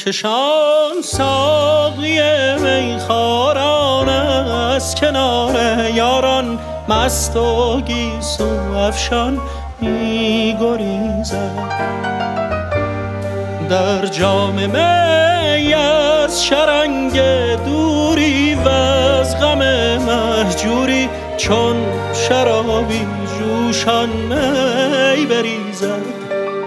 چشان ساقی میخواران از کنار یاران مست و گیسو افشان می‌گریزد. در جام می از شرنگ دوری و از غم مهجوری چون شرابی جوشان می بریزد.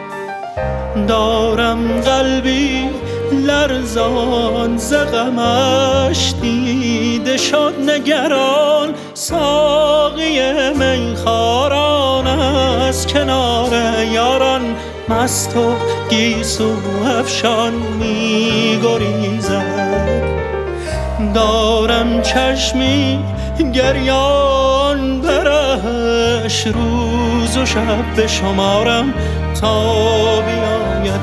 دارم قلبی لرزان ز غمش دیده شد نگران ساقی میخواران از کنار یاران مست و گیسو افشان می‌گریزد. دارم چشمی گریان برهش روز و شب بشمارم تا بیاید.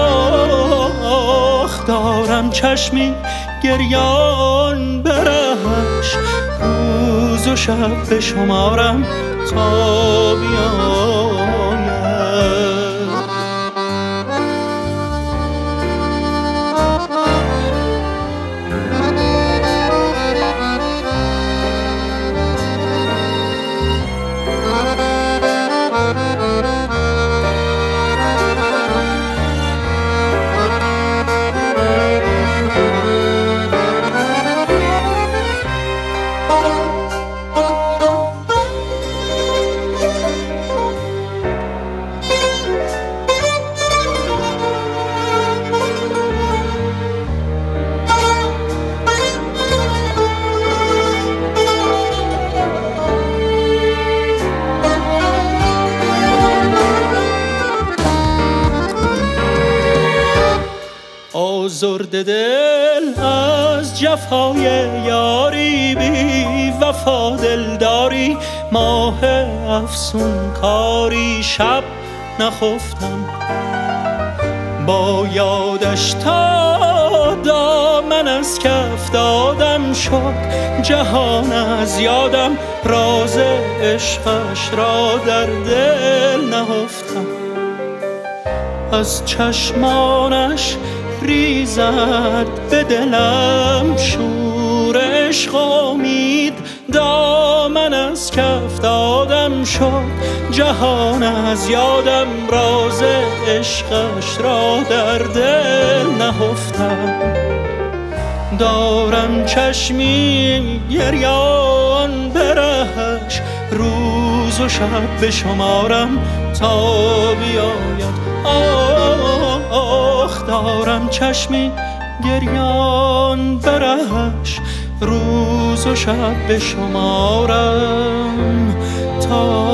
آخ دارم چشمی گریان برهش روز و شب بشمارم تا بیاید. آزرده دل از جفای یاری بی وفا دلداری ماه افسون کاری شب نخفتم با یادش تا دامن از کف دادم شد جهان از یادم راز عشقش را در دل نهفتم. از چشمانش ریزد به دلم شور عشق امید دامن از کف دادم شد جهان از یادم راز عشقش را در دل نهفتم. دارم چشمی گریان برهش روز و شب بشمارم تا بیاید. آخ دارم چشمی گریان برهش روز و شب بشمارم تا